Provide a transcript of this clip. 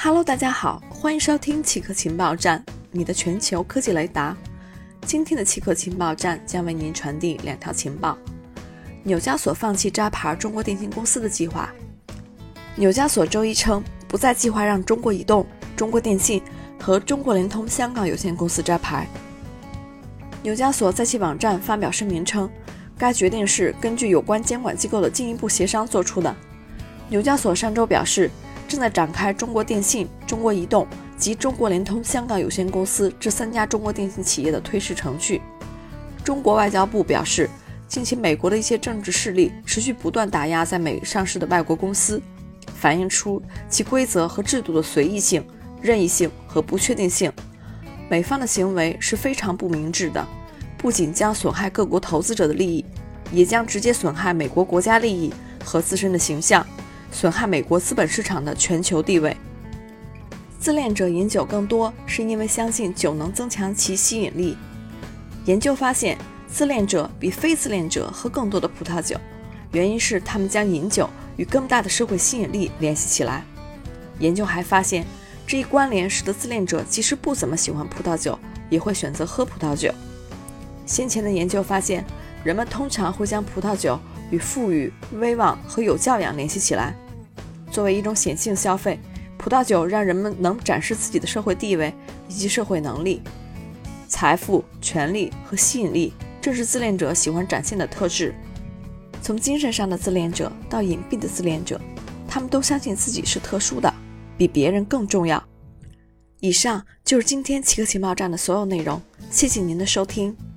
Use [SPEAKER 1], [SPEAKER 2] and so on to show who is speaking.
[SPEAKER 1] Hello， 大家好，欢迎收听奇客情报站，你的全球科技雷达。今天的奇客情报站将为您传递2条情报。纽交所放弃摘牌中国电信公司的计划。纽交所周一称，不再计划让中国移动、中国电信和中国联通香港有限公司摘牌。纽交所在其网站发表声明称，该决定是根据有关监管机构的进一步协商做出的。纽交所上周表示，正在展开中国电信、中国移动及中国联通香港有限公司这3家中国电信企业的退市程序。中国外交部表示，近期美国的一些政治势力持续不断打压在美上市的外国公司，反映出其规则和制度的随意性、任意性和不确定性。美方的行为是非常不明智的，不仅将损害各国投资者的利益，也将直接损害美国国家利益和自身的形象，损害美国资本市场的全球地位。自恋者饮酒更多，是因为相信酒能增强其吸引力。研究发现，自恋者比非自恋者喝更多的葡萄酒，原因是他们将饮酒与更大的社会吸引力联系起来。研究还发现，这一关联使得自恋者即使不怎么喜欢葡萄酒，也会选择喝葡萄酒。先前的研究发现，人们通常会将葡萄酒与富裕、威望和有教养联系起来。作为一种显性消费，葡萄酒让人们能展示自己的社会地位以及社会能力。财富、权力和吸引力正是自恋者喜欢展现的特质。从精神上的自恋者到隐蔽的自恋者，他们都相信自己是特殊的，比别人更重要。以上就是今天奇客情报站的所有内容，谢谢您的收听。